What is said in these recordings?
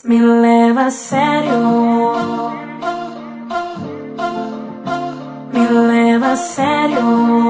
Me leva a sério. Me leva a sério.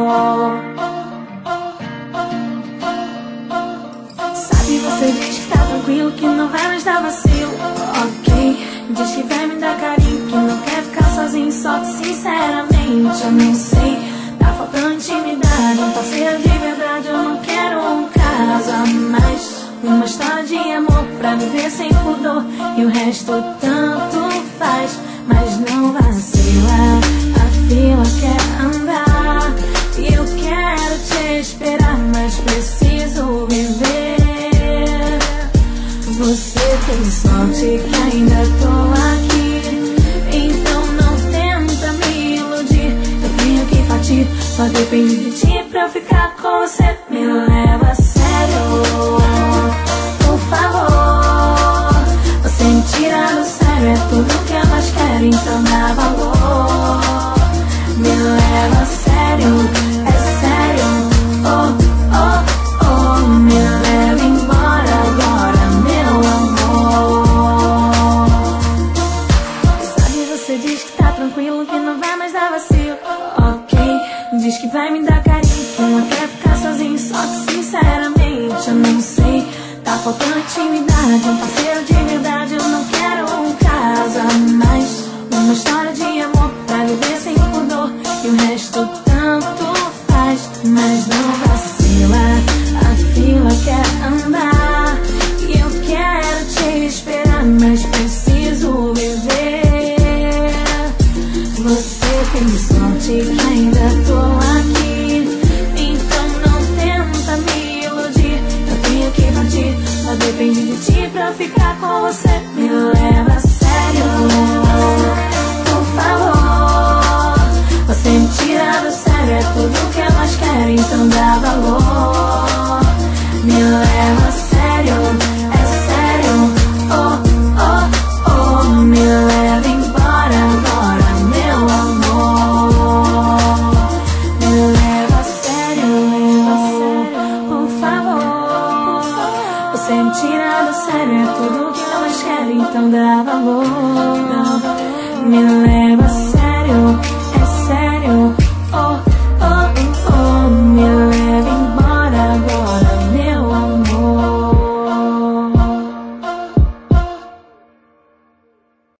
Sabe, você diz que tá tranquilo, que não vai mais dar vacilo. Ok, diz que vai me dar carinho, que não quer ficar sozinho. Só que sinceramente eu não sei, tá faltando intimidade. Um parceiro de verdade, eu não quero um caso a mais. Uma história de amor pra viver sem pudor, e o resto tanto faz. Mas não vacila, a fila quer andar, e eu quero te esperar, mas preciso viver. Você tem sorte que ainda tô aqui, então não tenta me iludir. Eu tenho que partir, só depende de ti pra eu ficar com você. Me leva a sério, por favor. Você me tira do sério, é tudo que eu mais quero, então dá valor. Me leva a sério, é sério, oh, oh, oh. Me leva embora agora, meu amor. Sabe, você diz que tá tranquilo, que não vai mais dar vacilo. Ok, diz que vai me dar carinho, que não quer ficar sozinho. Só que sinceramente eu não sei, tá faltando intimidade. Um parceiro de verdade, eu não quero um caso a mais. Uma história de amor pra viver sem pudor, e o resto tanto faz. Mas não vacila, a fila quer andar, e eu quero te esperar, mas preciso viver. Você tem sorte que ainda tô aqui, então não tenta me iludir. Eu tenho que partir, só depende de ti pra eu ficar com você. Me leva a sério, por favor. Você me tira do sério, é tudo que eu mais quero, então dá valor. Me leva a sério, é sério, oh, oh, oh. Me leva embora agora, meu amor. Me leva a sério, por favor. Você me tira do sério, é tudo que eu mais quero, então dá valor. Me leva